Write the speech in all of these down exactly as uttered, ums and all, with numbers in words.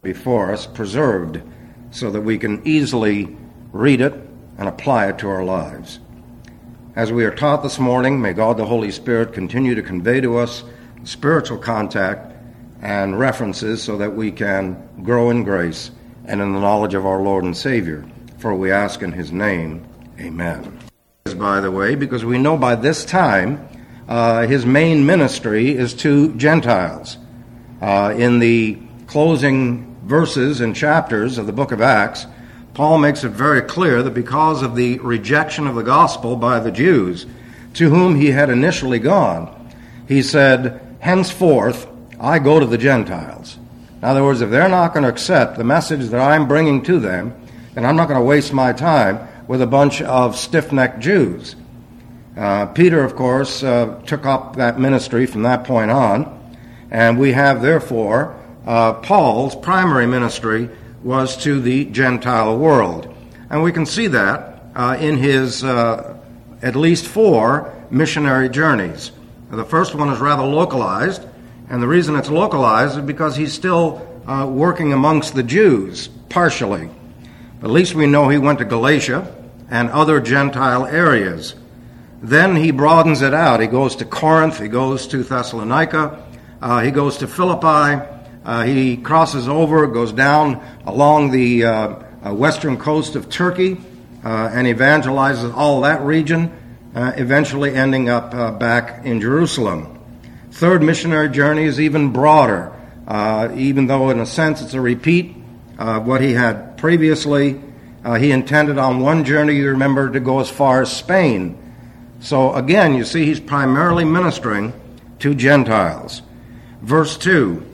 before us preserved so that we can easily read it and apply it to our lives. As we are taught this morning, may God the Holy Spirit continue to convey to us spiritual contact and references so that we can grow in grace and in the knowledge of our Lord and Savior. For we ask in his name, amen. By the way, because we know by this time uh, his main ministry is to Gentiles. Uh, in the closing verses and chapters of the book of Acts, Paul makes it very clear that because of the rejection of the gospel by the Jews, to whom he had initially gone, he said, henceforth I go to the Gentiles. In other words, if they're not going to accept the message that I'm bringing to them, then I'm not going to waste my time with a bunch of stiff-necked Jews. Uh, Peter, of course, uh, took up that ministry from that point on, and we have, therefore, uh, Paul's primary ministry was to the Gentile world. And we can see that uh, in his uh, at least four missionary journeys. The first one is rather localized, and the reason it's localized is because he's still uh, working amongst the Jews, partially. At least we know he went to Galatia and other Gentile areas. Then he broadens it out. He goes to Corinth, he goes to Thessalonica, uh, he goes to Philippi, uh, he crosses over, goes down along the uh, uh, western coast of Turkey, uh, and evangelizes all that region, uh, eventually ending up uh, back in Jerusalem. Third missionary journey is even broader, uh, even though in a sense it's a repeat of what he had previously. Uh, he intended on one journey, you remember, to go as far as Spain. So again, you see, he's primarily ministering to Gentiles. Verse two,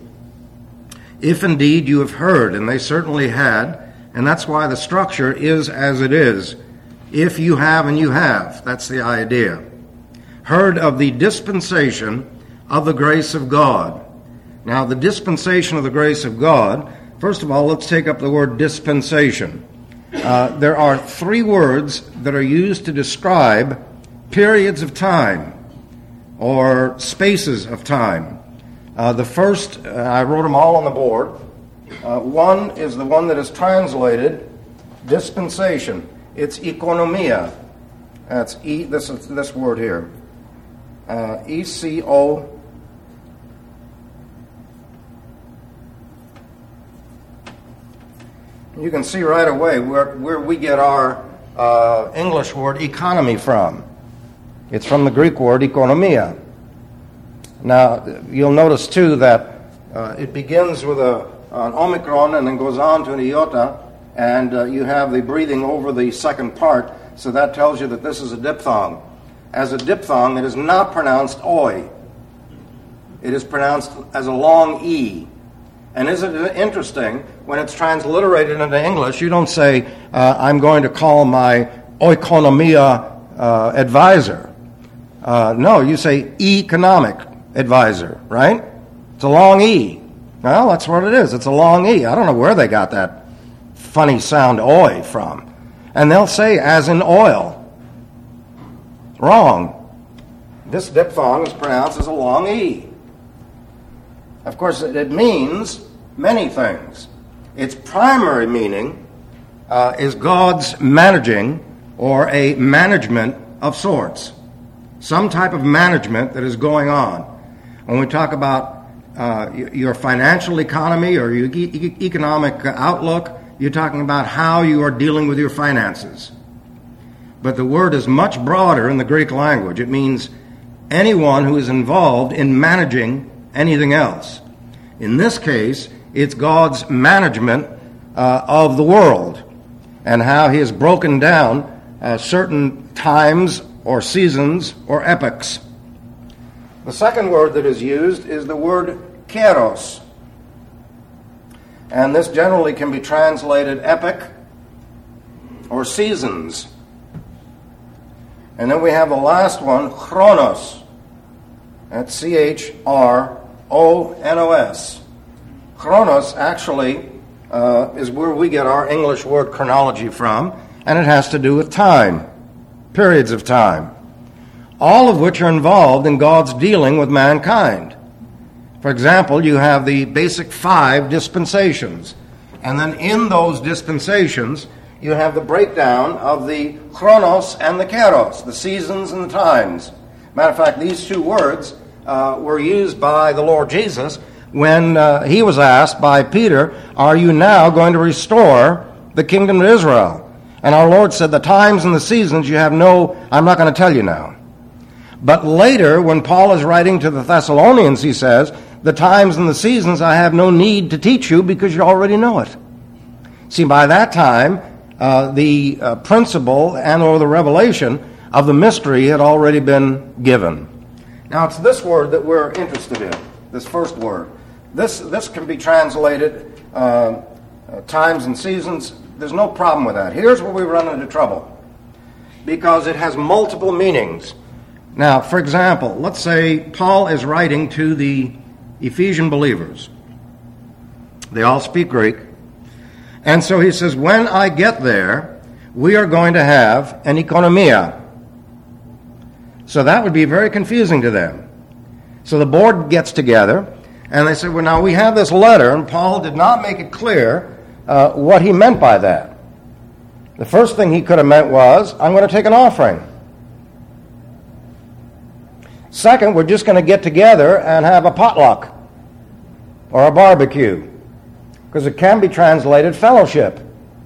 if indeed you have heard, and they certainly had, and that's why the structure is as it is. If you have, and you have, that's the idea. Heard of the dispensation of the grace of God. Now, the dispensation of the grace of God, first of all, let's take up the word dispensation. Uh, there are three words that are used to describe periods of time or spaces of time. Uh, the first, uh, I wrote them all on the board. Uh, one is the one that is translated dispensation. It's economia. That's e. This is this word here. Uh, E C O. You can see right away where, where we get our uh, English word economy from. It's from the Greek word economia. Now, you'll notice, too, that uh, it begins with a, an omicron and then goes on to an iota, and uh, you have the breathing over the second part, so that tells you that this is a diphthong. As a diphthong, it is not pronounced oi. It is pronounced as a long E. And isn't it interesting, when it's transliterated into English, you don't say, uh, I'm going to call my oikonomia uh, advisor. Uh, no, you say economic advisor, right? It's a long E. Well, that's what it is. It's a long E. I don't know where they got that funny sound oi from. And they'll say, as in oil. Wrong. This diphthong is pronounced as a long E. Of course, it means many things. Its primary meaning uh, is God's managing or a management of sorts. Some type of management that is going on. When we talk about uh, your financial economy or your e- economic outlook, you're talking about how you are dealing with your finances. But the word is much broader in the Greek language. It means anyone who is involved in managing anything else. In this case, it's God's management uh, of the world and how he has broken down uh, certain times or seasons or epochs. The second word that is used is the word kairos. And this generally can be translated epoch or seasons. And then we have the last one, chronos. That's C H R O N O S. Chronos actually uh, is where we get our English word chronology from, and it has to do with time, periods of time, all of which are involved in God's dealing with mankind. For example, you have the basic five dispensations. And then in those dispensations, you have the breakdown of the chronos and the kairos, the seasons and the times. Matter of fact, these two words uh, were used by the Lord Jesus when uh, he was asked by Peter, are you now going to restore the kingdom to Israel? And our Lord said, the times and the seasons you have no, I'm not going to tell you now. But later, when Paul is writing to the Thessalonians, he says, the times and the seasons I have no need to teach you because you already know it. See, by that time, uh, the uh, principle and or the revelation of the mystery had already been given. Now, it's this word that we're interested in, this first word. This, this can be translated uh, uh, times and seasons. There's no problem with that. Here's where we run into trouble, because it has multiple meanings. Now, for example, let's say Paul is writing to the Ephesian believers. They all speak Greek. And so he says, when I get there, we are going to have an economia. So that would be very confusing to them. So the board gets together, and they say, well, now we have this letter, and Paul did not make it clear uh, what he meant by that. The first thing he could have meant was, I'm going to take an offering. Second, we're just going to get together and have a potluck or a barbecue, because it can be translated fellowship.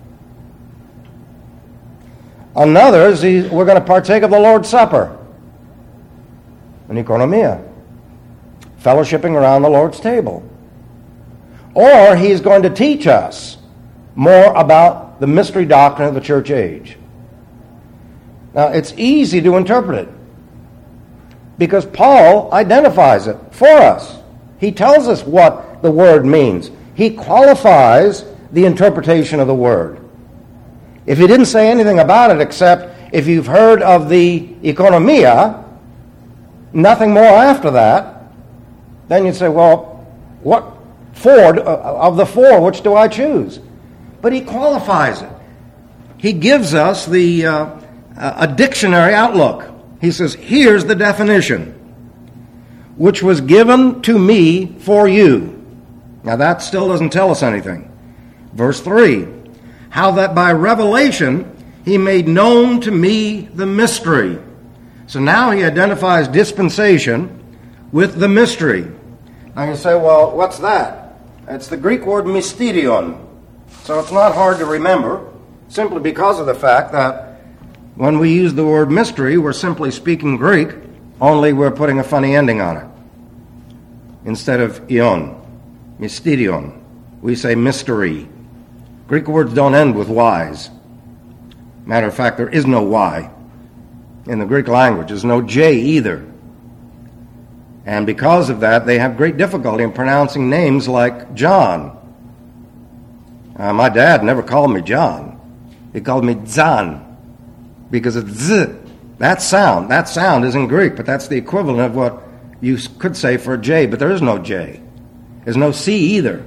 Another is he, we're going to partake of the Lord's Supper, an economia, fellowshipping around the Lord's table. Or he's going to teach us more about the mystery doctrine of the church age. Now, it's easy to interpret it, because Paul identifies it for us. He tells us what the word means. He qualifies the interpretation of the word. If he didn't say anything about it except if you've heard of the economia, nothing more after that, then you'd say, well, what four of the four, which do I choose? But he qualifies it. He gives us the uh, a dictionary outlook. He says, here's the definition, which was given to me for you. Now that still doesn't tell us anything. Verse three, how that by revelation he made known to me the mystery. So now he identifies dispensation with the mystery. Now you say, well, what's that? It's the Greek word mysterion. So it's not hard to remember, simply because of the fact that when we use the word mystery, we're simply speaking Greek, only we're putting a funny ending on it. Instead of ion, mysterion, we say mystery. Greek words don't end with Y's. Matter of fact, there is no Y in the Greek language. There's no J either. And because of that, they have great difficulty in pronouncing names like John. Uh, my dad never called me John. He called me Zan, because it's Z. That sound, that sound is in Greek, but that's the equivalent of what you could say for a J, but there is no J. There's no C either.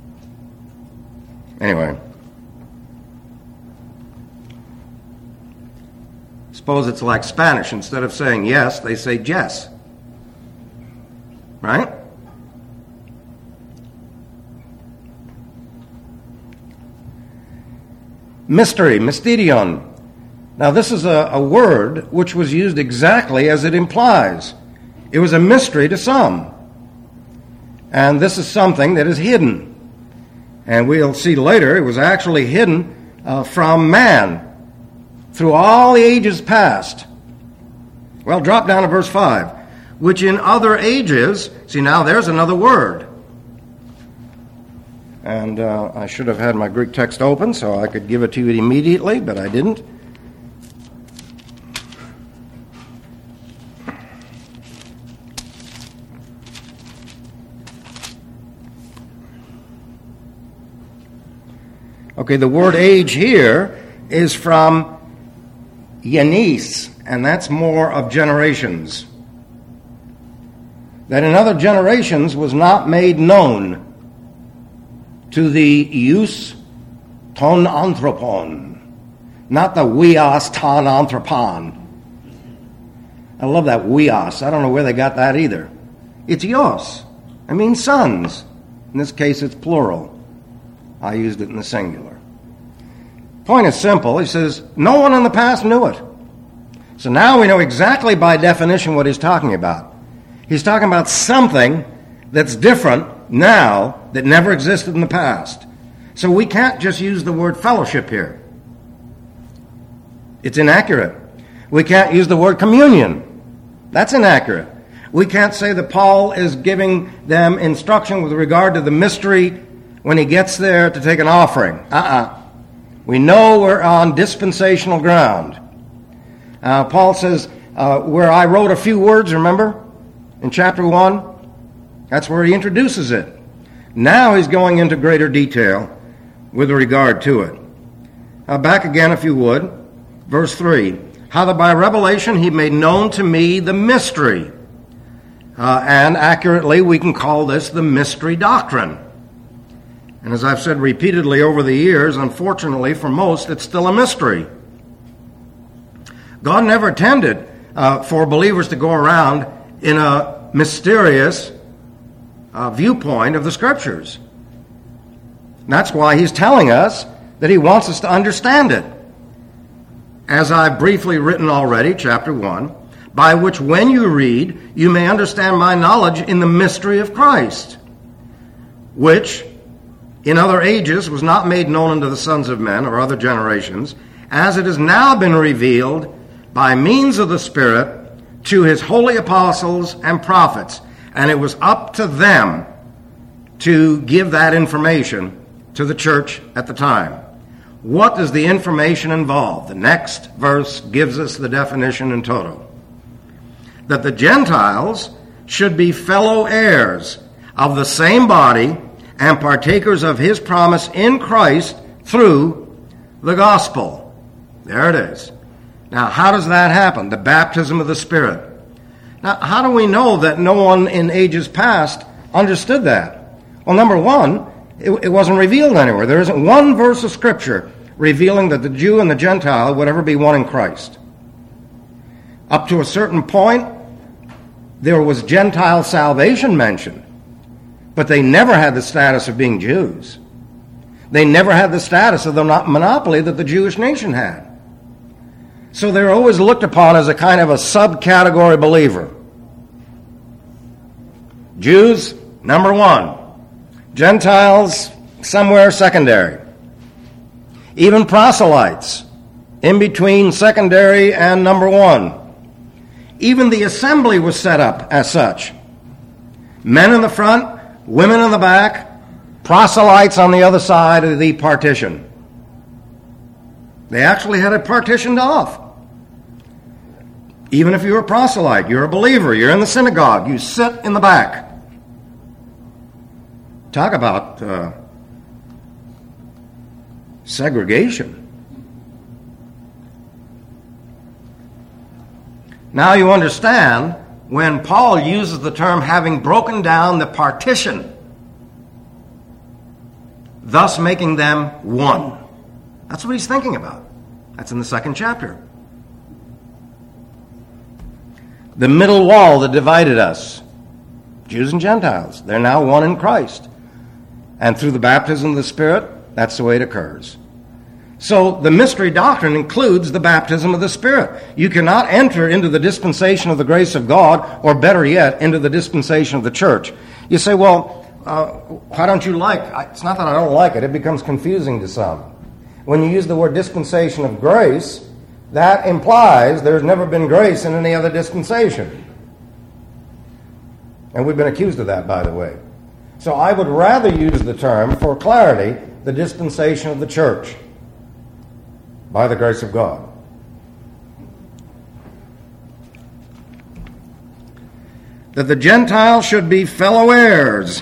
Anyway. Suppose it's like Spanish. Instead of saying yes, they say yes. Right? Mystery, mysterion. Now this is a, a word which was used exactly as it implies. It was a mystery to some. And this is something that is hidden. And we'll see later it was actually hidden uh, from man through all the ages past. Well, drop down to verse five. Which in other ages, see now there's another word. And uh, I should have had my Greek text open so I could give it to you immediately, but I didn't. Okay, the word age here is from Yanis, and that's more of generations. That in other generations was not made known to the ius ton anthropon, not the weos ton anthropon. I love that weos. I don't know where they got that either. It's ios. It means sons. In this case, it's plural. I used it in the singular. Point is simple. He says, no one in the past knew it. So now we know exactly by definition what he's talking about. He's talking about something that's different now that never existed in the past. So we can't just use the word fellowship here. It's inaccurate. We can't use the word communion. That's inaccurate. We can't say that Paul is giving them instruction with regard to the mystery when he gets there to take an offering. Uh-uh. We know we're on dispensational ground. Uh, Paul says, uh, where I wrote a few words, remember, in chapter one, that's where he introduces it. Now he's going into greater detail with regard to it. Uh, back again, if you would, verse three. How that by revelation he made known to me the mystery. Uh, and accurately, we can call this the mystery doctrine. And as I've said repeatedly over the years, unfortunately for most, it's still a mystery. God never intended uh, for believers to go around in a mysterious uh, viewpoint of the Scriptures. And that's why he's telling us that he wants us to understand it. As I've briefly written already, chapter one, by which when you read, you may understand my knowledge in the mystery of Christ, which in other ages was not made known unto the sons of men or other generations, as it has now been revealed by means of the Spirit to his holy apostles and prophets. And it was up to them to give that information to the church at the time. What does the information involve? The next verse gives us the definition in toto. That the Gentiles should be fellow heirs of the same body and partakers of his promise in Christ through the gospel. There it is. Now, how does that happen? The baptism of the Spirit. Now, how do we know that no one in ages past understood that? Well, number one, it, it wasn't revealed anywhere. There isn't one verse of Scripture revealing that the Jew and the Gentile would ever be one in Christ. Up to a certain point, there was Gentile salvation mentioned, but they never had the status of being Jews. They never had the status of the monopoly that the Jewish nation had. So they're always looked upon as a kind of a subcategory believer. Jews, number one. Gentiles, somewhere secondary. Even proselytes, in between secondary and number one. Even the assembly was set up as such. Men in the front, women in the back, proselytes on the other side of the partition. They actually had it partitioned off. Even if you're a proselyte, you're a believer, you're in the synagogue, you sit in the back. Talk about uh, segregation. Now you understand when Paul uses the term having broken down the partition, thus making them one. That's what he's thinking about. That's in the second chapter. The middle wall that divided us, Jews and Gentiles, they're now one in Christ. And through the baptism of the Spirit, that's the way it occurs. So the mystery doctrine includes the baptism of the Spirit. You cannot enter into the dispensation of the grace of God, or better yet, into the dispensation of the church. You say, well, uh, why don't you like it? It's not that I don't like it. It becomes confusing to some. When you use the word dispensation of grace, that implies there's never been grace in any other dispensation. And we've been accused of that, by the way. So I would rather use the term, for clarity, the dispensation of the church by the grace of God. That the Gentiles should be fellow heirs.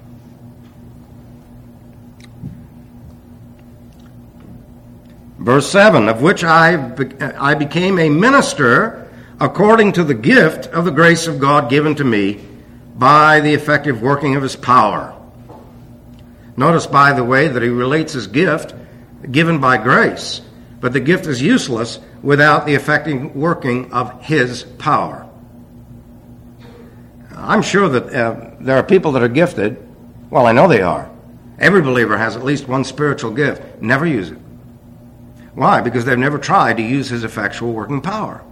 Verse seven, of which I, I became a minister according to the gift of the grace of God given to me by the effective working of his power. Notice, by the way, that he relates his gift given by grace, but the gift is useless without the effective working of his power. I'm sure that uh, there are people that are gifted. Well, I know they are. Every believer has at least one spiritual gift. Never use it. Why? Because they've never tried to use his effectual working power.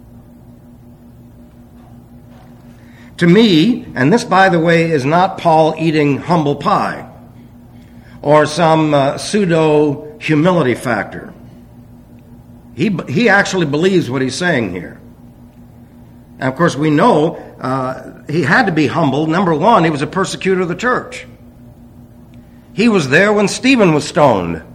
To me, and this, by the way, is not Paul eating humble pie or some uh, pseudo-humility factor. He, he actually believes what he's saying here. And of course, we know uh, he had to be humble. Number one, he was a persecutor of the church. He was there when Stephen was stoned.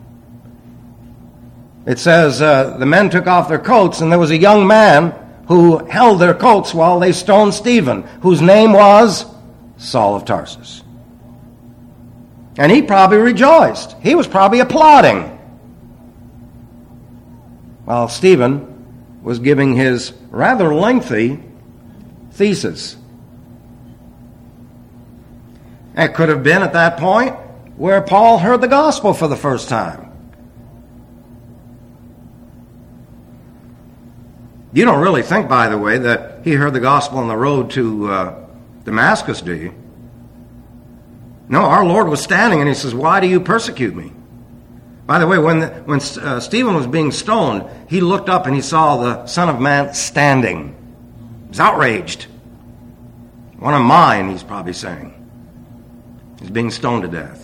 It says uh, the men took off their coats, and there was a young man who held their coats while they stoned Stephen, whose name was Saul of Tarsus. And he probably rejoiced. He was probably applauding, while Stephen was giving his rather lengthy thesis. It could have been at that point where Paul heard the gospel for the first time. You don't really think, by the way, that he heard the gospel on the road to uh, Damascus, do you? No, our Lord was standing and he says, "Why do you persecute me?" By the way, when the, when uh, Stephen was being stoned, he looked up and he saw the Son of Man standing. He was outraged. One of mine, he's probably saying. He's being stoned to death.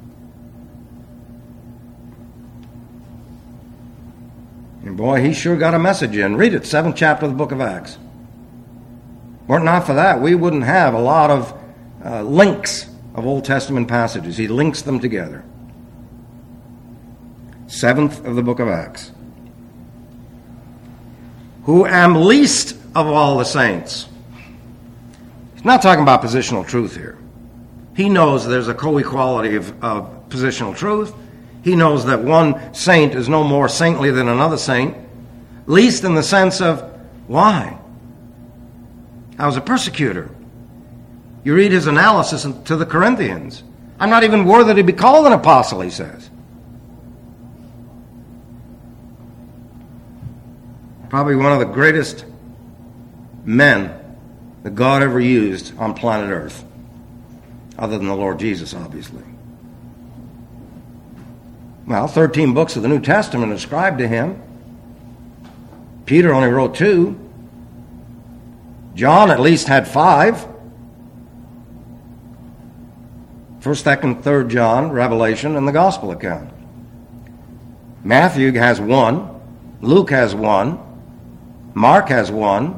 And boy, he sure got a message in. Read it, seventh chapter of the book of Acts. Were it not for that, we wouldn't have a lot of uh, links of Old Testament passages. He links them together. Seventh of the book of Acts. Who am least of all the saints. He's not talking about positional truth here. He knows there's a co-equality of, of positional truth. He knows that one saint is no more saintly than another saint, least in the sense of, why? I was a persecutor. You read his analysis to the Corinthians. I'm not even worthy to be called an apostle, he says. Probably one of the greatest men that God ever used on planet Earth, other than the Lord Jesus, obviously. Well, thirteen books of the New Testament are ascribed to him. Peter only wrote two. John at least had five. First, second, third John, Revelation, and the Gospel account. Matthew has one. Luke has one. Mark has one.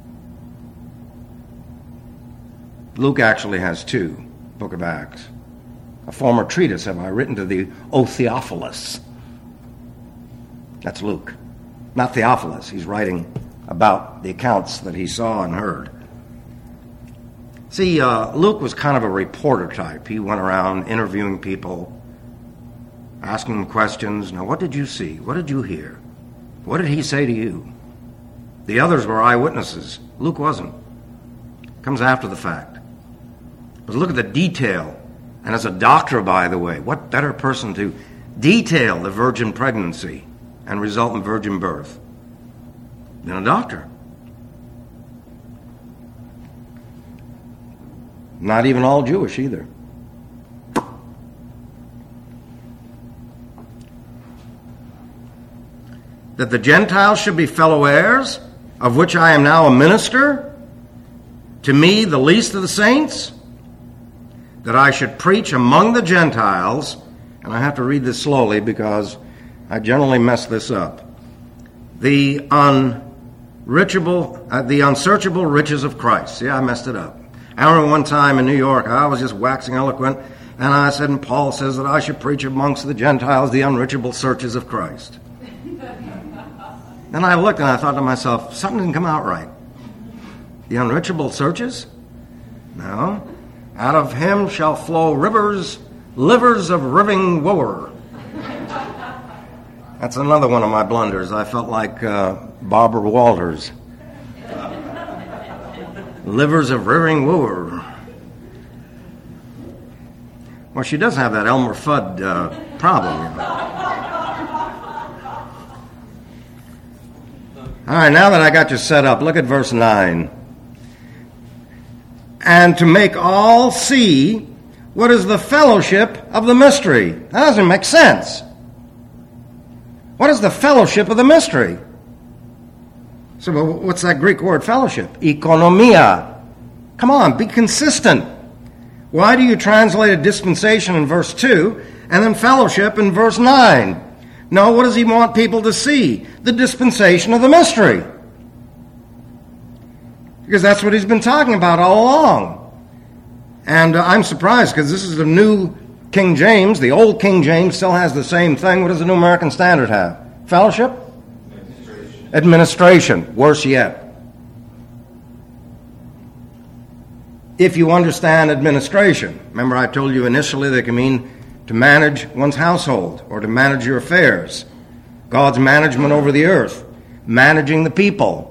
Luke actually has two, Book of Acts. A former treatise have I written to thee, O Theophilus. That's Luke. Not Theophilus. He's writing about the accounts that he saw and heard. See, uh, Luke was kind of a reporter type. He went around interviewing people, asking them questions. Now, what did you see? What did you hear? What did he say to you? The others were eyewitnesses. Luke wasn't. Comes after the fact. But look at the detail. And as a doctor, by the way, what better person to detail the virgin pregnancy and resultant virgin birth than a doctor? Not even all Jewish either. That the Gentiles should be fellow heirs, of which I am now a minister, to me the least of the saints, that I should preach among the Gentiles, and I have to read this slowly because I generally mess this up, the unreachable, uh, the unsearchable riches of Christ. See, I messed it up. I remember one time in New York, I was just waxing eloquent, and I said, and Paul says that I should preach amongst the Gentiles the unreachable searches of Christ. Then I looked and I thought to myself, something didn't come out right. The unreachable searches? No. Out of him shall flow rivers, livers of riving woer. That's another one of my blunders. I felt like uh, Barbara Walters. Livers of riving woer. Well, she does have that Elmer Fudd uh, problem. You know. All right, now that I got you set up, look at verse nine. and to make all see what is the fellowship of the mystery. That doesn't make sense. What is the fellowship of the mystery? So well, what's that Greek word, fellowship? Economia. Come on, be consistent. Why do you translate a dispensation in verse two and then fellowship in verse nine? No, what does he want people to see? The dispensation of the mystery. Because that's what he's been talking about all along. And uh, I'm surprised because this is the new King James. The old King James still has the same thing. What does the New American Standard have? Fellowship? Administration. Administration. Worse yet. If you understand administration, remember I told you initially they can mean to manage one's household or to manage your affairs. God's management over the earth. Managing the people.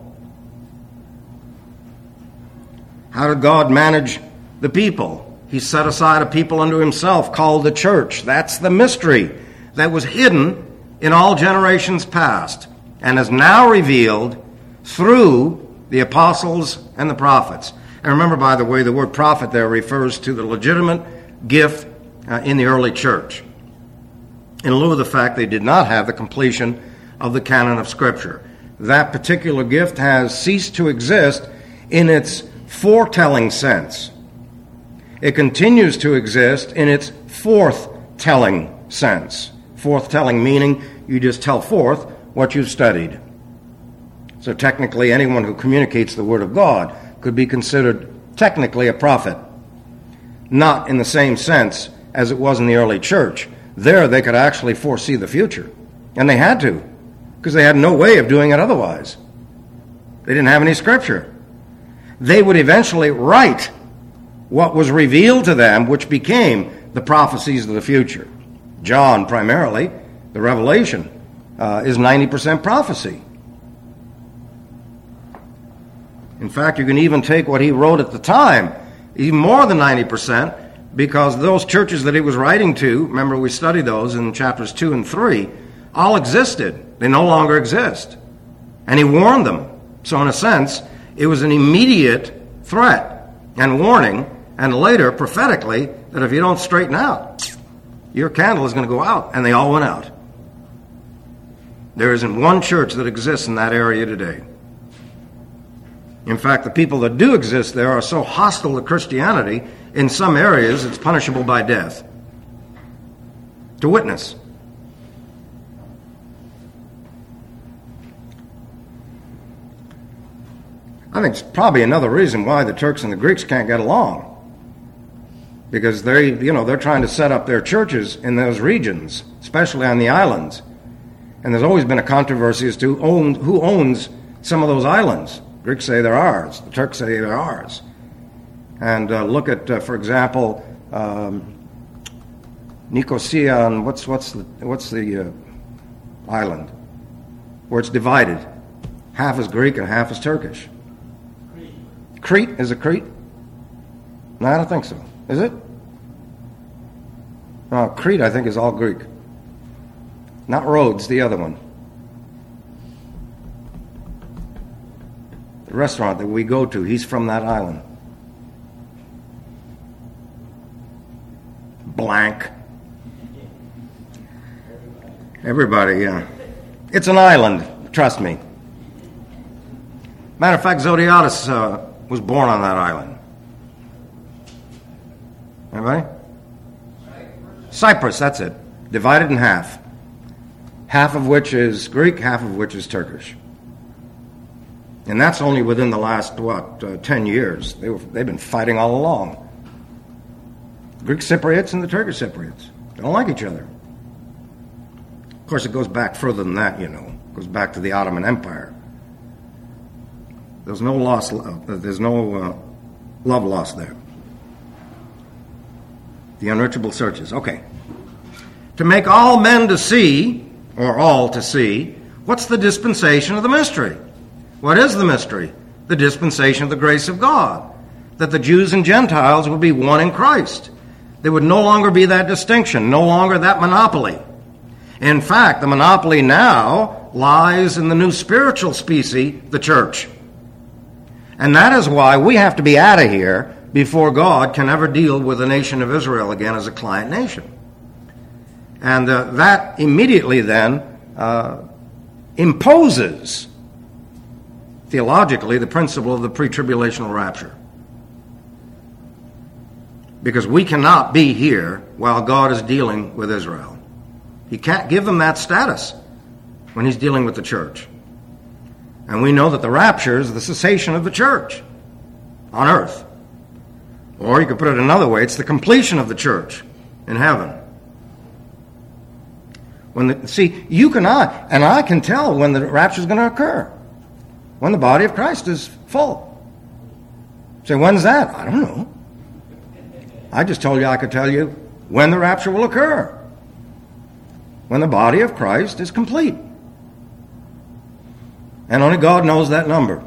How did God manage the people? He set aside a people unto himself called the church. That's the mystery that was hidden in all generations past and is now revealed through the apostles and the prophets. And remember, by the way, the word prophet there refers to the legitimate gift uh, in the early church, in lieu of the fact they did not have the completion of the canon of Scripture. That particular gift has ceased to exist in its foretelling sense. It continues to exist in its forth-telling sense. Forth-telling meaning you just tell forth what you've studied. So technically anyone who communicates the Word of God could be considered technically a prophet. Not in the same sense as it was in the early church. There they could actually foresee the future. And they had to, because they had no way of doing it otherwise. They didn't have any Scripture. They would eventually write what was revealed to them, which became the prophecies of the future. John, primarily, the Revelation, uh, is ninety percent prophecy. In fact, you can even take what he wrote at the time, even more than ninety percent, because those churches that he was writing to, remember we studied those in chapters two and three, all existed. They no longer exist. And he warned them. So in a sense, it was an immediate threat and warning, and later, prophetically, that if you don't straighten out, your candle is going to go out. And they all went out. There isn't one church that exists in that area today. In fact, the people that do exist there are so hostile to Christianity, in some areas it's punishable by death. To witness. I think it's probably another reason why the Turks and the Greeks can't get along. Because they, you know, they're trying to set up their churches in those regions, especially on the islands. And there's always been a controversy as to own, who owns some of those islands. Greeks say they're ours. The Turks say they're ours. And uh, look at, uh, for example, um, Nicosia and what's what's the what's the uh, island where it's divided? Half is Greek and half is Turkish. Crete? Is it Crete? No, I don't think so. Is it? No, Crete, I think, is all Greek. Not Rhodes, the other one. The restaurant that we go to, he's from that island. Blank. Everybody, yeah. It's an island, trust me. Matter of fact, Zodhiates uh, was born on that island. Anybody? Cyprus. Cyprus, that's it. Divided in half. Half of which is Greek, half of which is Turkish. And that's only within the last, what, uh, ten years. They were, they've been fighting all along. The Greek Cypriots and the Turkish Cypriots. They don't like each other. Of course, it goes back further than that, you know. It goes back to the Ottoman Empire. There's no loss. Uh, there's no uh, love lost there. The unreachable searches. Okay. To make all men to see, or all to see, what's the dispensation of the mystery? What is the mystery? The dispensation of the grace of God. That the Jews and Gentiles would be one in Christ. There would no longer be that distinction, no longer that monopoly. In fact, the monopoly now lies in the new spiritual species, the church. And that is why we have to be out of here before God can ever deal with the nation of Israel again as a client nation. And uh, that immediately then uh, imposes, theologically, the principle of the pre-tribulational rapture. Because we cannot be here while God is dealing with Israel. He can't give them that status when he's dealing with the church. And we know that the rapture is the cessation of the church on earth. Or you could put it another way, it's the completion of the church in heaven. When the, see, you can I, and I can tell when the rapture is going to occur. When the body of Christ is full. Say, when's that? I don't know. I just told you I could tell you when the rapture will occur. When the body of Christ is complete. And only God knows that number.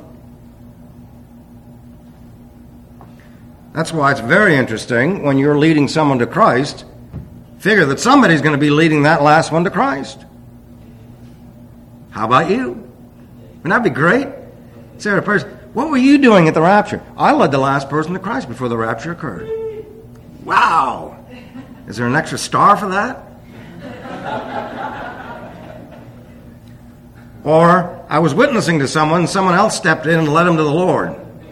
That's why it's very interesting when you're leading someone to Christ, figure that somebody's going to be leading that last one to Christ. How about you? Wouldn't that be great? Say to a person, what were you doing at the rapture? I led the last person to Christ before the rapture occurred. Wow! Is there an extra star for that? Or I was witnessing to someone, and someone else stepped in and led him to the Lord.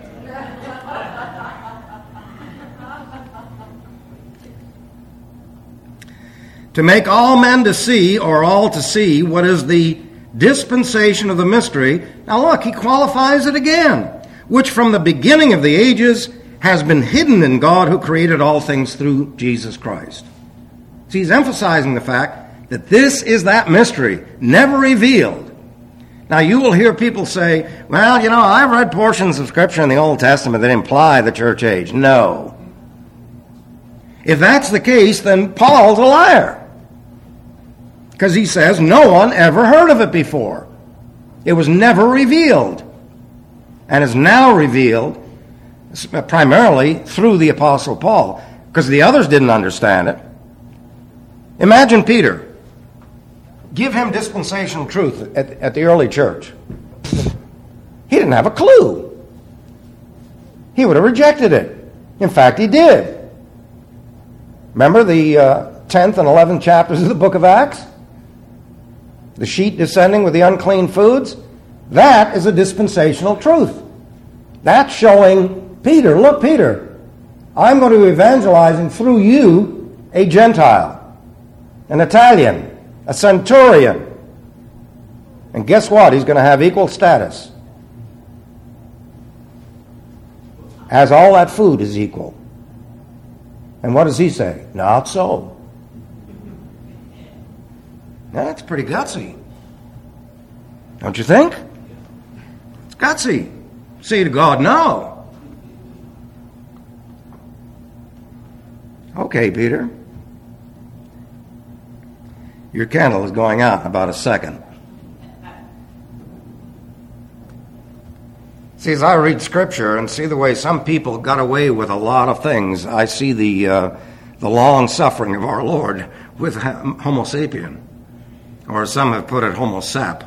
To make all men to see, or all to see, what is the dispensation of the mystery. Now look, he qualifies it again. Which from the beginning of the ages has been hidden in God who created all things through Jesus Christ. See, he's emphasizing the fact that this is that mystery, never revealed. Now you will hear people say, well, you know, I've read portions of Scripture in the Old Testament that imply the church age. No. If that's the case, then Paul's a liar. Because he says no one ever heard of it before. It was never revealed. And is now revealed primarily through the Apostle Paul. Because the others didn't understand it. Imagine Peter. Give him dispensational truth at, at the early church. He didn't have a clue. He would have rejected it. In fact, he did. Remember the uh, tenth and eleventh chapters of the book of Acts? The sheet descending with the unclean foods? That is a dispensational truth. That's showing Peter, look, Peter, I'm going to be evangelizing through you a Gentile, an Italian, a centurion. And guess what? He's going to have equal status. As all that food is equal. And what does he say? Not so. Now, that's pretty gutsy. Don't you think? It's gutsy. Say to God, no. Okay, Peter. Your candle is going out in about a second. See, as I read Scripture and see the way some people got away with a lot of things, I see the uh, the long suffering of our Lord with Homo sapien, or some have put it Homo sap.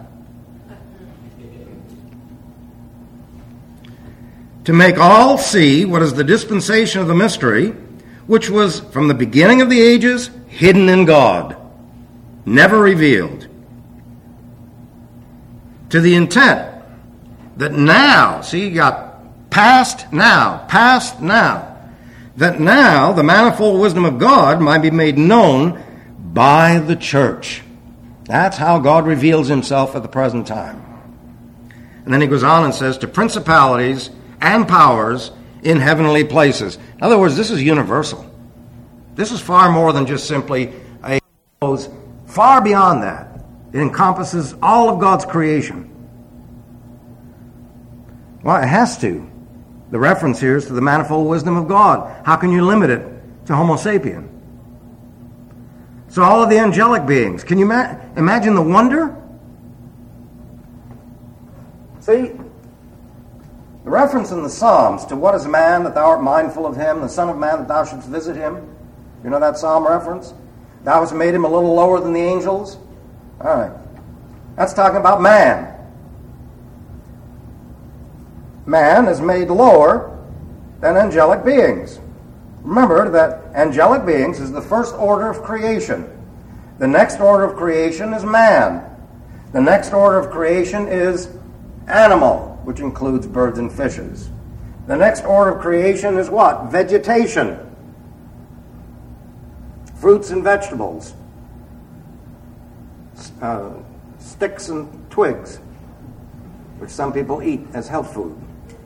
To make all see what is the dispensation of the mystery, which was from the beginning of the ages hidden in God, never revealed, to the intent that now, see, you got past now, past now, that now the manifold wisdom of God might be made known by the church. That's how God reveals himself at the present time. And then he goes on and says, to principalities and powers in heavenly places. In other words, this is universal. This is far more than just simply a, goes far beyond that. It encompasses all of God's creation. Well, it has to. The reference here is to the manifold wisdom of God. How can you limit it to Homo sapien? So all of the angelic beings. Can you ma- imagine the wonder? See, the reference in the Psalms to what is man that thou art mindful of him, the Son of Man that thou shouldst visit him. You know that Psalm reference? Thou hast made him a little lower than the angels. All right. That's talking about man. Man is made lower than angelic beings. Remember that angelic beings is the first order of creation. The next order of creation is man. The next order of creation is animal, which includes birds and fishes. The next order of creation is what? Vegetation. Fruits and vegetables. Uh, sticks and twigs, which some people eat as health food.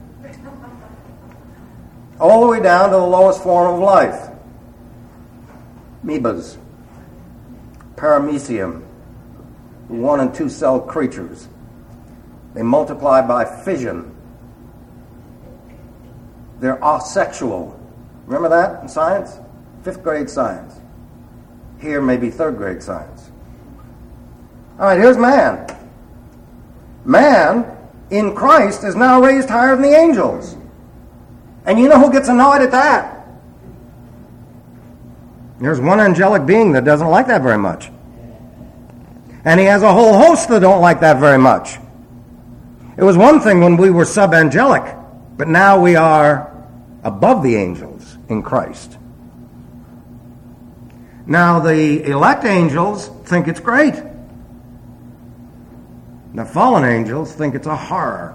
All the way down to the lowest form of life. Amoebas. Paramecium. One and two cell creatures. They multiply by fission. They're asexual. Remember that in science? Fifth grade science. Here, maybe third grade science. All right, here's man. Man, in Christ, is now raised higher than the angels. And you know who gets annoyed at that? There's one angelic being that doesn't like that very much. And he has a whole host that don't like that very much. It was one thing when we were sub-angelic, but now we are above the angels in Christ. Now the elect angels think it's great. The fallen angels think it's a horror.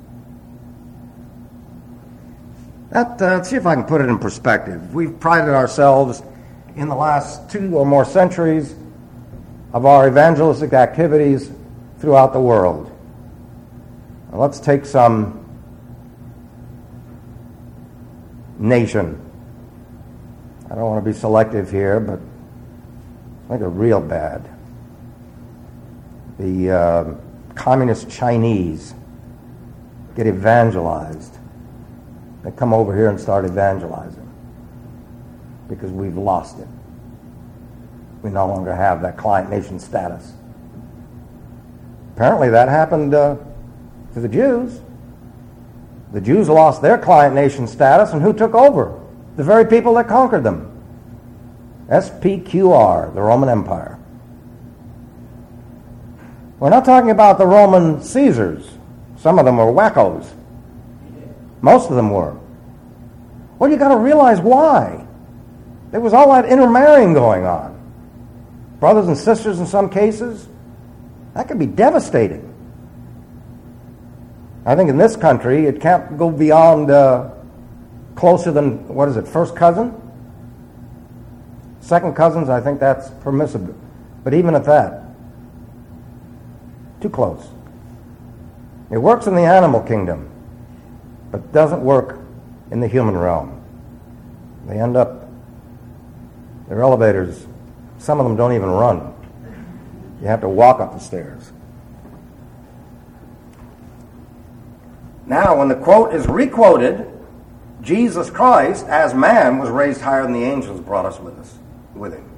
That, uh, let's see if I can put it in perspective. We've prided ourselves in the last two or more centuries of our evangelistic activities throughout the world. Now let's take some nation. I don't want to be selective here, but I think it's real bad. The uh, communist Chinese get evangelized. They come over here and start evangelizing because we've lost it. We no longer have that client nation status. Apparently that happened uh, to the Jews. The Jews lost their client nation status, and who took over? The very people that conquered them. S P Q R, the Roman Empire. We're not talking about the Roman Caesars. Some of them were wackos. Most of them were. Well, you got to realize why. There was all that intermarrying going on. Brothers and sisters in some cases. That could be devastating. I think in this country, it can't go beyond uh, closer than, what is it, first cousin? Second cousins, I think that's permissible. But even at that, too close. It works in the animal kingdom, but doesn't work in the human realm. They end up, their elevators, some of them don't even run. You have to walk up the stairs. Now, when the quote is requoted, Jesus Christ, as man, was raised higher than the angels, brought us with us, with him.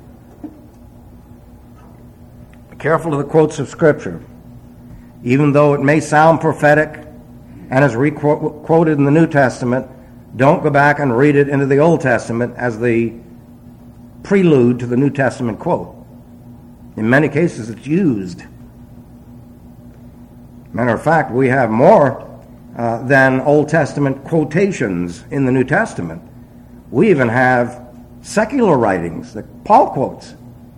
Be careful of the quotes of Scripture. Even though it may sound prophetic and is re-quoted in the New Testament, don't go back and read it into the Old Testament as the prelude to the New Testament quote. In many cases, it's used. Matter of fact, we have more uh, than Old Testament quotations in the New Testament. We even have secular writings that Paul quotes.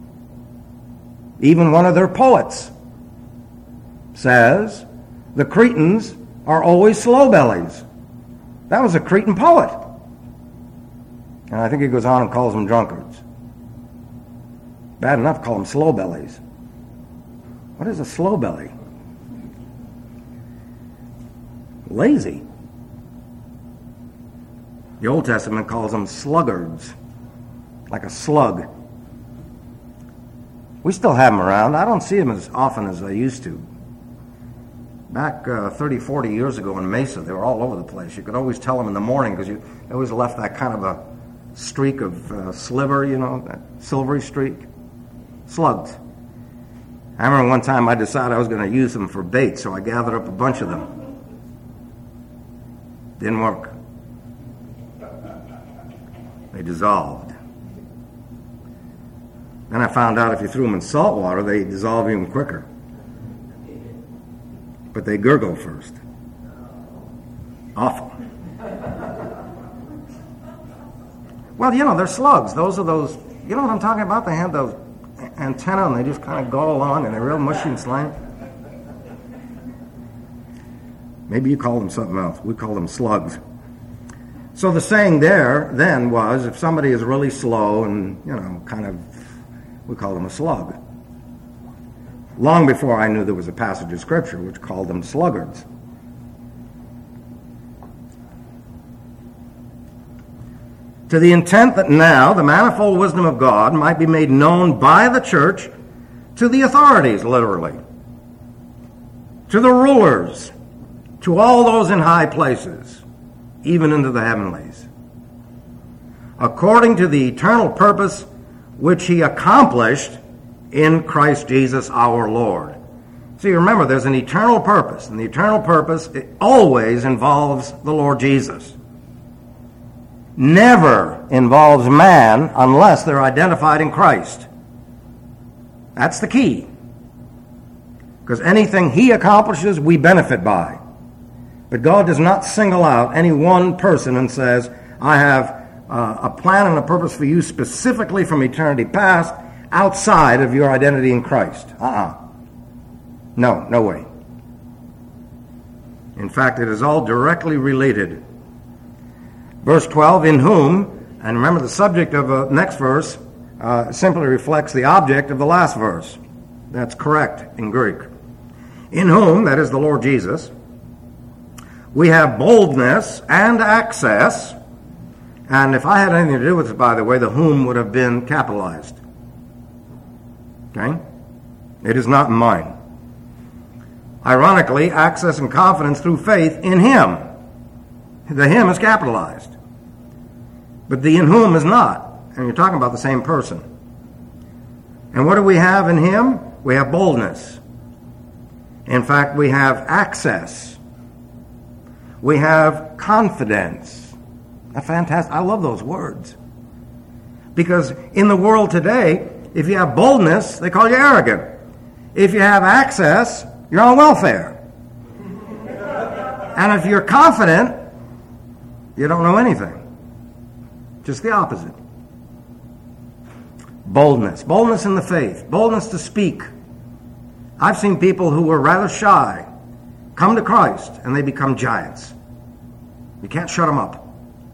Even one of their poets says, the Cretans are always slow bellies. That was a Cretan poet. And I think he goes on and calls them drunkards. Bad enough to call them slow bellies. What is a slow belly? Lazy. The Old Testament calls them sluggards, like a slug. We still have them around. I don't see them as often as I used to. Back uh, thirty, forty years ago in Mesa, they were all over the place. You could always tell them in the morning because you they always left that kind of a streak of uh, sliver, you know, that silvery streak. Slugs. I remember one time I decided I was going to use them for bait, so I gathered up a bunch of them. Didn't work. They dissolved. Then I found out if you threw them in salt water, they dissolve even quicker. But they gurgle first. Awful. Well, you know, they're slugs. Those are those, you know what I'm talking about? They have those antennae and they just kind of go along and they're real mushy and slimy. Maybe you call them something else. We call them slugs. So the saying there then was, if somebody is really slow and, you know, kind of, we call them a slug. Long before I knew there was a passage of Scripture which called them sluggards. To the intent that now the manifold wisdom of God might be made known by the church to the authorities, literally, to the rulers, to all those in high places, even into the heavenlies, according to the eternal purpose which he accomplished in Christ Jesus our Lord. See, remember, there's an eternal purpose, and the eternal purpose, it always involves the Lord Jesus. Never involves man unless they're identified in Christ. That's the key. Because anything he accomplishes, we benefit by. But God does not single out any one person and says, I have uh, a plan and a purpose for you specifically from eternity past outside of your identity in Christ. Uh-uh. No, no way. In fact, it is all directly related. Verse twelve, in whom, and remember the subject of the next verse uh, simply reflects the object of the last verse. That's correct in Greek. In whom, that is the Lord Jesus, we have boldness and access, and if I had anything to do with it, by the way, the whom would have been capitalized. Okay? It is not mine. Ironically, access and confidence through faith in him. The him is capitalized. But the in whom is not. And you're talking about the same person. And what do we have in him? We have boldness. In fact, we have access. We have confidence. That's fantastic. I love those words. Because in the world today, if you have boldness, they call you arrogant. If you have access, you're on welfare. And if you're confident, you don't know anything. Just the opposite. Boldness. Boldness in the faith. Boldness to speak. I've seen people who were rather shy come to Christ and they become giants. You can't shut them up.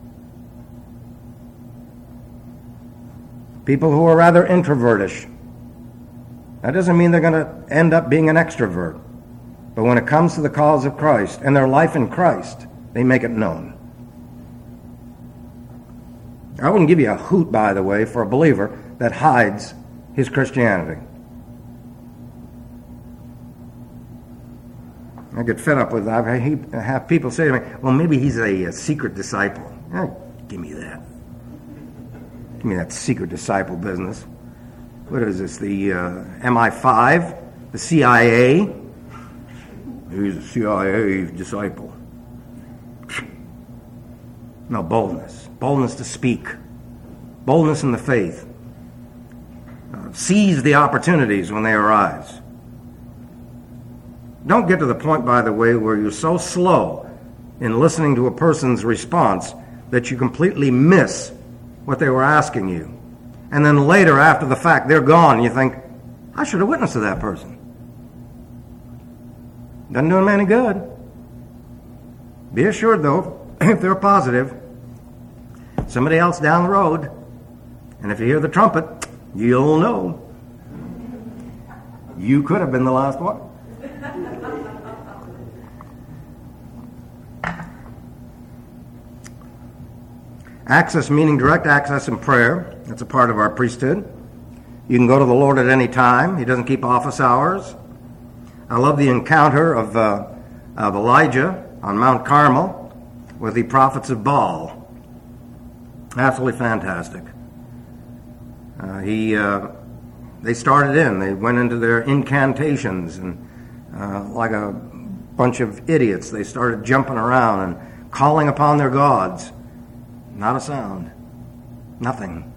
People who are rather introvertish. That doesn't mean they're going to end up being an extrovert. But when it comes to the cause of Christ and their life in Christ, they make it known. I wouldn't give you a hoot, by the way, for a believer that hides his Christianity. I get fed up with that. I have people say to me, well, maybe he's a, a secret disciple. Eh, give me that. Give me that secret disciple business. What is this, the uh, M I five? The C I A? He's a C I A disciple. No, boldness. Boldness to speak. Boldness in the faith. Uh, seize the opportunities when they arise. Don't get to the point, by the way, where you're so slow in listening to a person's response that you completely miss what they were asking you. And then later, after the fact, they're gone, you think, I should have witnessed to that person. Doesn't do them any good. Be assured, though, if they're positive, somebody else down the road, and if you hear the trumpet, you'll know. You could have been the last one. Access meaning direct access in prayer. That's a part of our priesthood. You can go to the Lord at any time. He doesn't keep office hours. I love the encounter of, uh, of Elijah on Mount Carmel with the prophets of Baal. Absolutely fantastic. Uh, he, uh, they started in. They went into their incantations, and uh, like a bunch of idiots, they started jumping around and calling upon their gods. Not a sound. Nothing.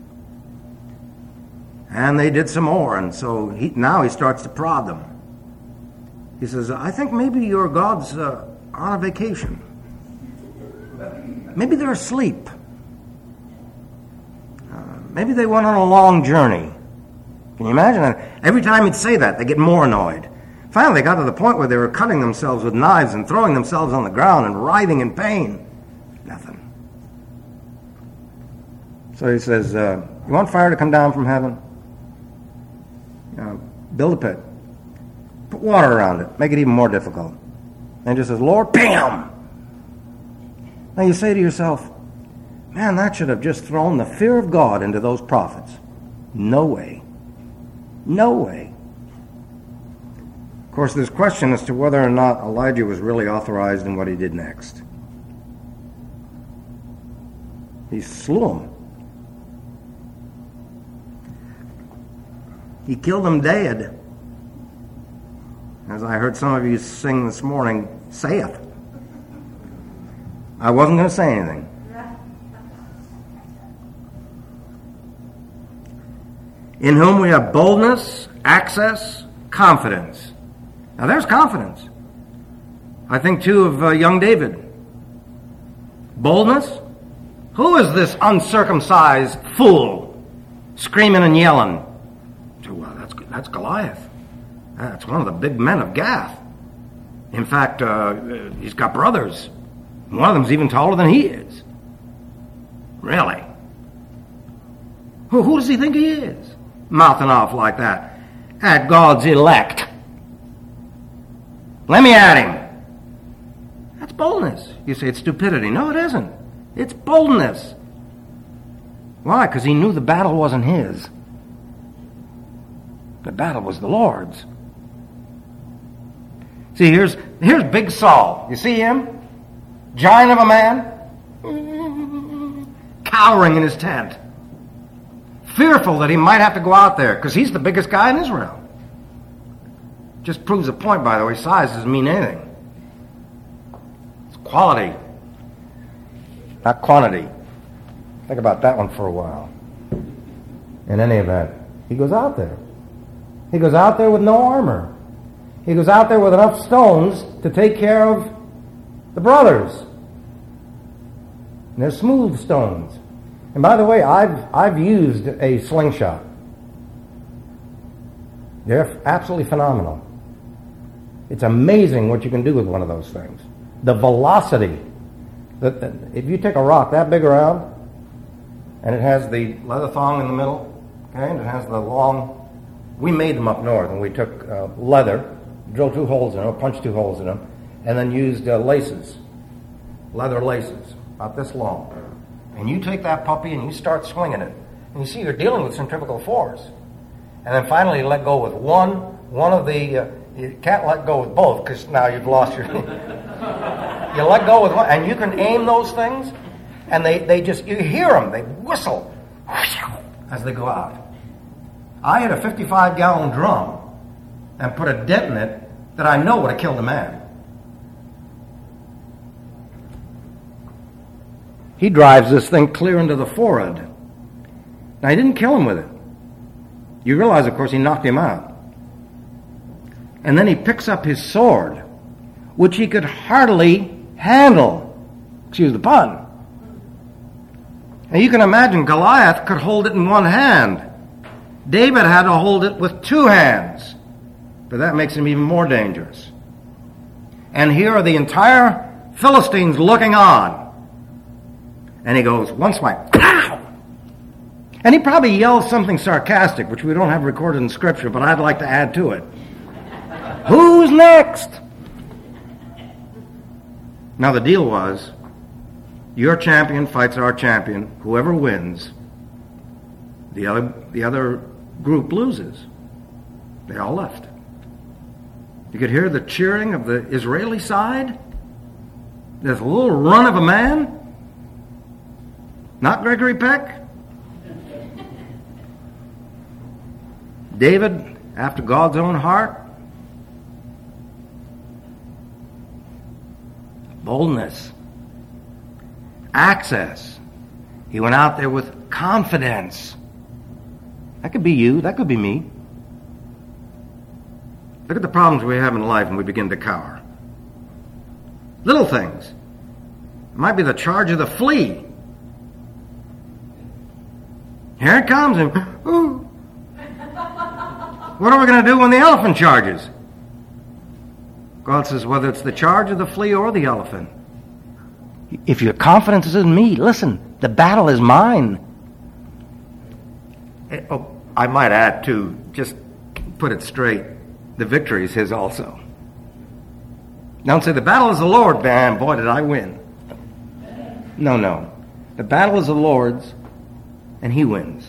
And they did some more, and so he, now he starts to prod them. He says, I think maybe your gods uh, are on a vacation. Maybe they're asleep. Maybe they went on a long journey. Can you imagine that? Every time he'd say that, they get more annoyed. Finally, they got to the point where they were cutting themselves with knives and throwing themselves on the ground and writhing in pain. Nothing. So he says, uh, you want fire to come down from heaven? Uh, build a pit. Put water around it. Make it even more difficult. And he just says, Lord, bam! Now you say to yourself, man, that should have just thrown the fear of God into those prophets. No way. No way. Of course, there's question as to whether or not Elijah was really authorized in what he did next. He slew him. He killed them dead. As I heard some of you sing this morning, saith. I wasn't going to say anything. In whom we have boldness, access, confidence. Now there's confidence. I think too of uh, young David. Boldness? Who is this uncircumcised fool screaming and yelling? Well, that's, that's Goliath. That's one of the big men of Gath. In fact, uh, he's got brothers. One of them's even taller than he is. Really? Who, who does he think he is? Mouthing off like that at God's elect. Let me at him. That's boldness. You say it's stupidity. No, it isn't. It's boldness. Why? Because he knew the battle wasn't his. The battle was the Lord's. See, here's here's Big Saul. You see him? Giant of a man. Cowering in his tent. Fearful that he might have to go out there because he's the biggest guy in Israel. Just proves a point, by the way. Size doesn't mean anything. It's quality, not quantity. Think about that one for a while. In any event, he goes out there. He goes out there with no armor. He goes out there with enough stones to take care of the brothers. And they're smooth stones. And by the way, I've I've used a slingshot. They're absolutely phenomenal. It's amazing what you can do with one of those things. The velocity. That if you take a rock that big around, and it has the leather thong in the middle, okay, and it has the long. We made them up north, and we took uh, leather, drilled two holes in them, punched two holes in them, and then used uh, laces, leather laces, about this long. And you take that puppy and you start swinging it, and you see you're dealing with centrifugal force. And then finally you let go with one, one of the, uh, you can't let go with both because now you've lost your, you let go with one, and you can aim those things, and they, they just, you hear them, they whistle as they go out. I had a fifty-five gallon drum and put a dent in it that I know would have killed a man. He drives this thing clear into the forehead. Now, he didn't kill him with it. You realize, of course, he knocked him out. And then he picks up his sword, which he could hardly handle. Excuse the pun. And you can imagine Goliath could hold it in one hand. David had to hold it with two hands. But that makes him even more dangerous. And here are the entire Philistines looking on. And he goes, one swipe, pow! And he probably yells something sarcastic, which we don't have recorded in Scripture, but I'd like to add to it. Who's next? Now the deal was, your champion fights our champion. Whoever wins, the other, the other group loses. They all left. You could hear the cheering of the Israeli side. There's a little run of a man. Not Gregory Peck. David, after God's own heart. Boldness. Access. He went out there with confidence. That could be you. That could be me. Look at the problems we have in life when we begin to cower. Little things. It might be the charge of the flea. Here it comes. And, ooh. What are we going to do when the elephant charges? God says, whether it's the charge of the flea or the elephant, if your confidence is in me, listen, the battle is mine. It, oh, I might add, too, just put it straight, the victory is his also. Don't say, the battle is the Lord, man, boy, did I win. No, no. The battle is the Lord's, and he wins.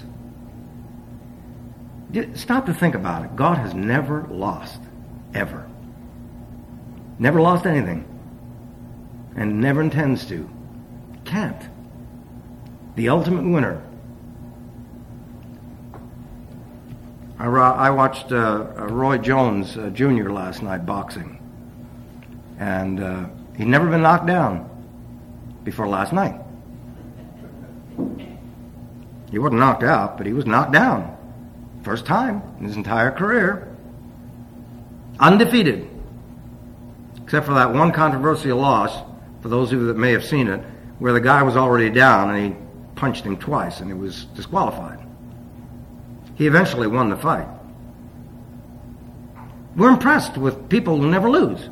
Stop to think about it. God has never lost, ever. Never lost anything. And never intends to. Can't. The ultimate winner. I, I watched uh, Roy Jones uh, Junior last night boxing. And uh, he'd never been knocked down before last night. He wasn't knocked out, but he was knocked down. First time in his entire career. Undefeated. Except for that one controversial loss, for those of you that may have seen it, where the guy was already down and he punched him twice and he was disqualified. He eventually won the fight. We're impressed with people who never lose.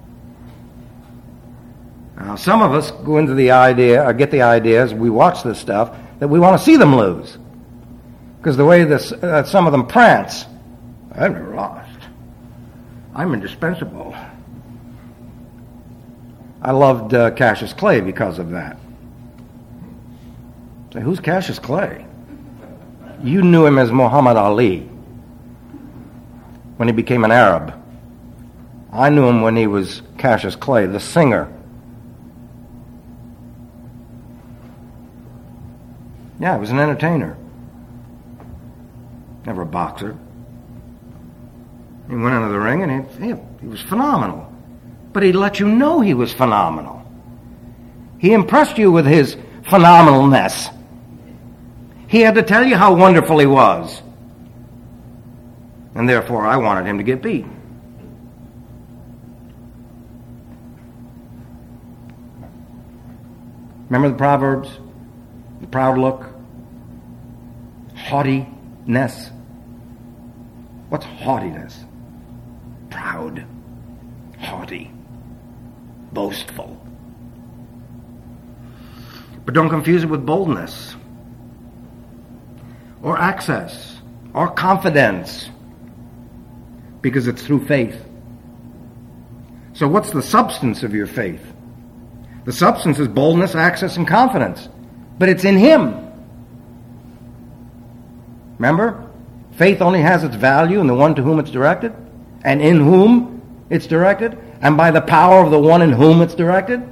Now, some of us go into the idea, or get the idea as we watch this stuff, that we want to see them lose. Because the way this, uh, some of them prance, I've never lost. I'm indispensable. I loved uh, Cassius Clay because of that. Say, who's Cassius Clay? You knew him as Muhammad Ali when he became an Arab. I knew him when he was Cassius Clay, the singer. Yeah, he was an entertainer. Never a boxer. He went into the ring and he, he, he was phenomenal. But he let you know he was phenomenal. He impressed you with his phenomenalness. He had to tell you how wonderful he was. And therefore, I wanted him to get beat. Remember the Proverbs? The proud look? Haughtiness. What's haughtiness? Proud. Haughty. Boastful. But don't confuse it with boldness. Or access. Or confidence. Because it's through faith. So what's the substance of your faith? The substance is boldness, access, and confidence. But it's in Him. Remember? Faith only has its value in the one to whom it's directed, and in whom it's directed, and by the power of the one in whom it's directed.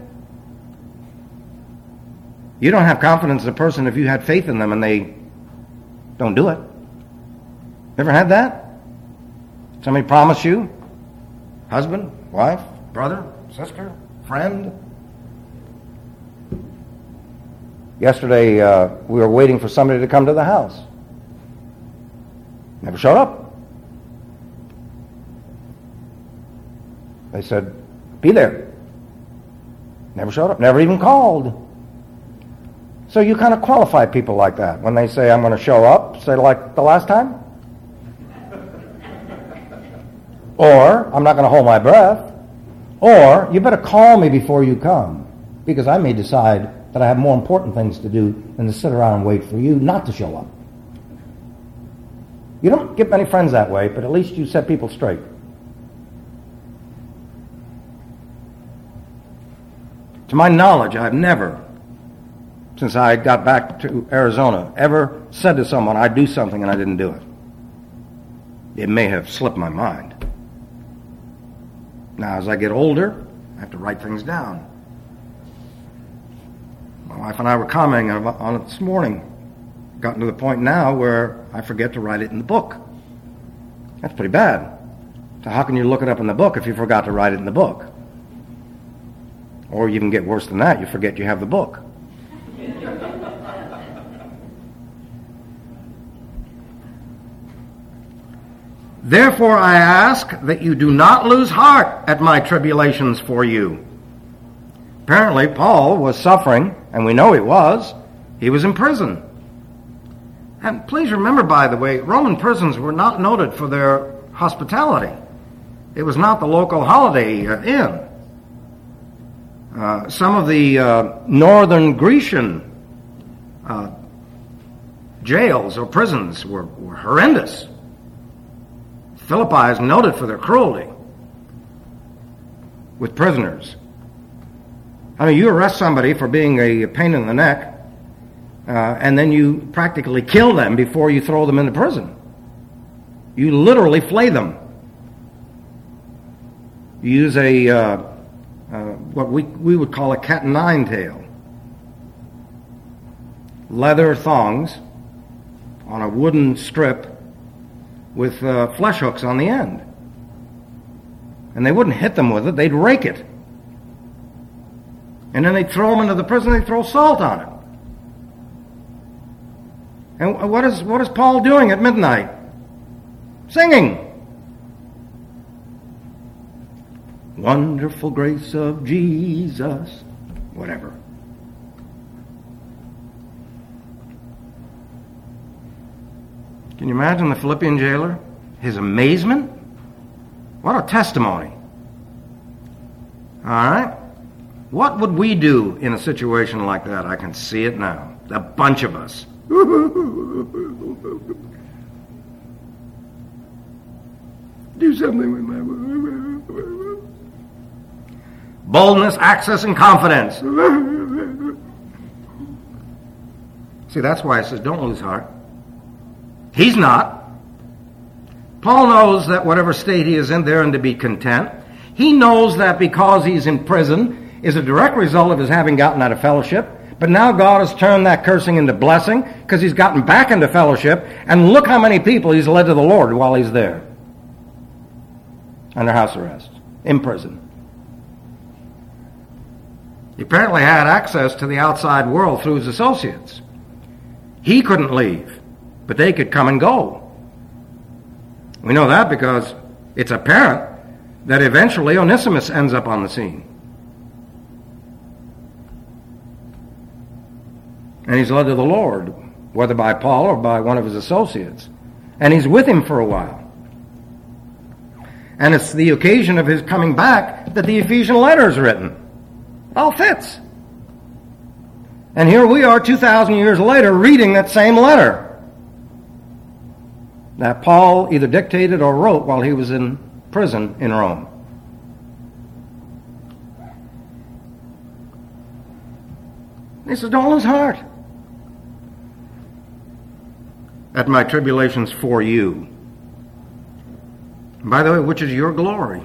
You don't have confidence in a person if you had faith in them and they don't do it. Ever had that? Somebody promise you, husband, wife, brother, sister, friend. Yesterday, uh, we were waiting for somebody to come to the house. Never showed up. They said, be there. Never showed up. Never even called. So you kind of qualify people like that. When they say, I'm going to show up, say like the last time. Or, I'm not going to hold my breath. Or, you better call me before you come. Because I may decide that I have more important things to do than to sit around and wait for you not to show up. You don't get many friends that way, but at least you set people straight. To my knowledge, I've never, since I got back to Arizona, ever said to someone, I'd do something and I didn't do it. It may have slipped my mind. Now, as I get older, I have to write things down. My wife and I were commenting on it this morning. Gotten to the point now where I forget to write it in the book. That's pretty bad. So how can you look it up in the book if you forgot to write it in the book? Or you can get worse than that, you forget you have the book. Therefore I ask that you do not lose heart at my tribulations for you. Apparently Paul was suffering, and we know he was. He was in prison. And please remember, by the way, Roman prisons were not noted for their hospitality. It was not the local Holiday uh, Inn. Uh, some of the uh, northern Grecian uh, jails or prisons were, were horrendous. Philippi is noted for their cruelty with prisoners. I mean, you arrest somebody for being a pain in the neck, uh, and then you practically kill them before you throw them into prison. You literally flay them. You use a uh, uh, what we we would call a cat and nine tail, leather thongs on a wooden strip with uh, flesh hooks on the end, and they wouldn't hit them with it; they'd rake it. And then they'd throw them into the prison, they'd throw salt on it. And what is, what is Paul doing at midnight? Singing. Wonderful grace of Jesus. Whatever. Can you imagine the Philippian jailer? His amazement? What a testimony. All right? What would we do in a situation like that? I can see it now. A bunch of us. Do something with my boldness, access, and confidence. See, that's why it says don't lose heart. He's not. Paul knows that whatever state he is in there and to be content. He knows that because he's in prison is a direct result of his having gotten out of fellowship. But now God has turned that cursing into blessing because he's gotten back into fellowship. And look how many people he's led to the Lord while he's there. Under house arrest. In prison. He apparently had access to the outside world through his associates. He couldn't leave, but they could come and go. We know that because it's apparent that eventually Onesimus ends up on the scene. And he's led to the Lord, whether by Paul or by one of his associates. And he's with him for a while. And it's the occasion of his coming back that the Ephesian letter is written. It all fits. And here we are two thousand years later reading that same letter that Paul either dictated or wrote while he was in prison in Rome. He says, don't lose heart at my tribulations for you. By the way, which is your glory.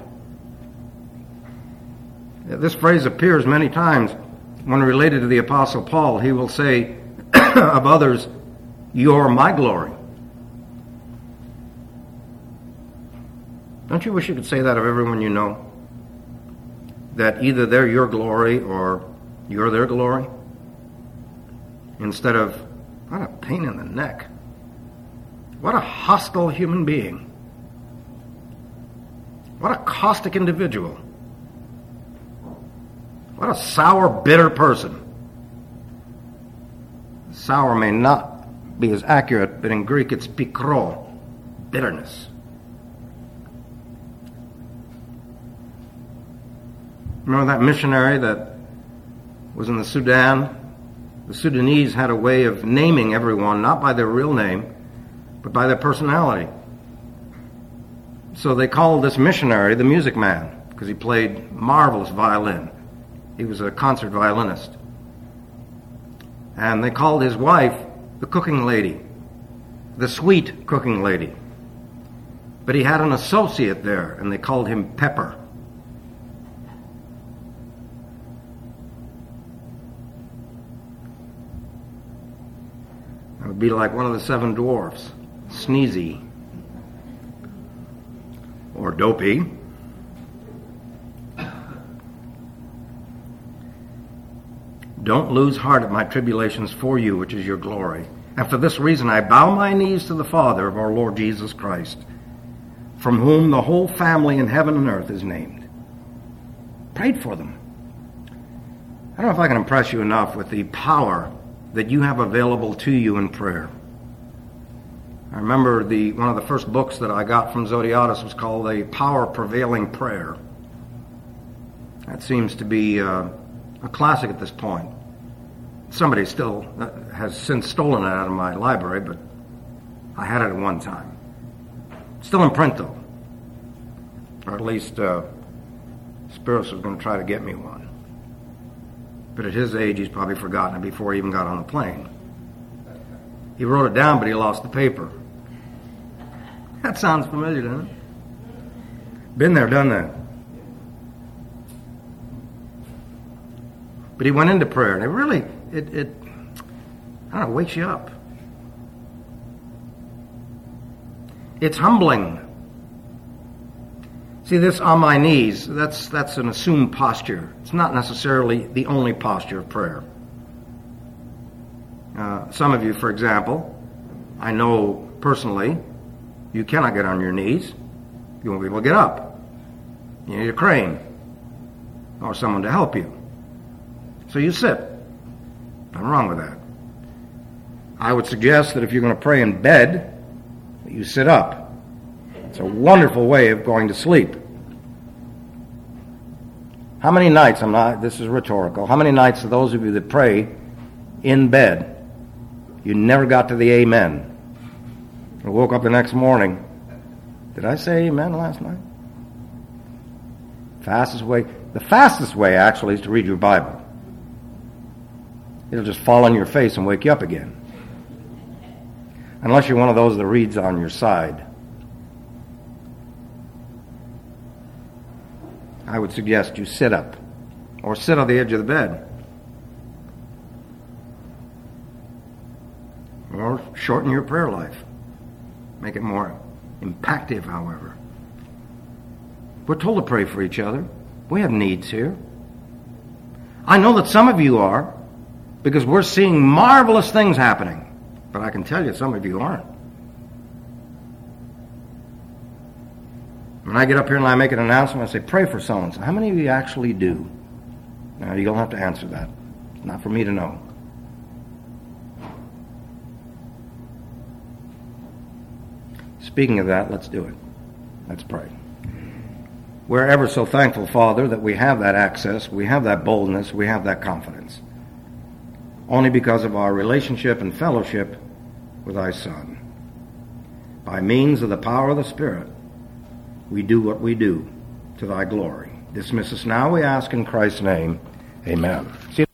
This phrase appears many times when related to the Apostle Paul. He will say of others, you're my glory. Don't you wish you could say that of everyone you know? That either they're your glory or you're their glory? Instead of, what a pain in the neck. What a hostile human being. What a caustic individual. What a sour, bitter person. Sour may not be as accurate, but in Greek it's pikro, bitterness. Remember that missionary that was in the Sudan? The Sudanese had a way of naming everyone, not by their real name, but by their personality. So they called this missionary the Music Man, because he played marvelous violin. He was a concert violinist. And they called his wife the cooking lady, the sweet cooking lady. But he had an associate there, and they called him Pepper. It would be like one of the seven dwarfs, Sneezy, or Dopey. Don't lose heart at my tribulations for you, which is your glory. And for this reason I bow my knees to the Father of our Lord Jesus Christ, from whom the whole family in heaven and earth is named. Prayed for them. I don't know if I can impress you enough with the power that you have available to you in prayer. I remember the one of the first books that I got from Zodhiates was called The Power Prevailing Prayer. That seems to be uh, a classic at this point. Somebody still has since stolen it out of my library, but I had it at one time. Still in print, though. Or at least uh, Spiros was going to try to get me one. But at his age, he's probably forgotten it before he even got on the plane. He wrote it down, but he lost the paper. That sounds familiar, doesn't it? Been there, done that. But he went into prayer, and it really, it, it I don't know, wakes you up. It's humbling. See, this on my knees, that's that's an assumed posture. It's not necessarily the only posture of prayer. Uh, some of you, for example, I know personally, you cannot get on your knees. You won't be able to get up. You need a crane or someone to help you. So you sit. Nothing wrong with that. I would suggest that if you're going to pray in bed, that you sit up. It's a wonderful way of going to sleep. How many nights, I'm not, this is rhetorical, how many nights of those of you that pray in bed, you never got to the amen? I woke up the next morning. Did I say amen last night? Fastest way, the fastest way actually is to read your Bible. It'll just fall on your face and wake you up again. Unless you're one of those that reads on your side. I would suggest you sit up or sit on the edge of the bed. Or shorten your prayer life. Make it more impactful, however. We're told to pray for each other. We have needs here. I know that some of you are, because we're seeing marvelous things happening. But I can tell you some of you aren't. When I get up here and I make an announcement, I say, pray for someone. So how many of you actually do? Now, you don't have to answer that. It's not for me to know. Speaking of that, let's do it. Let's pray. We're ever so thankful, Father, that we have that access, we have that boldness, we have that confidence. Only because of our relationship and fellowship with thy Son. By means of the power of the Spirit, we do what we do to thy glory. Dismiss us now, we ask in Christ's name. Amen. See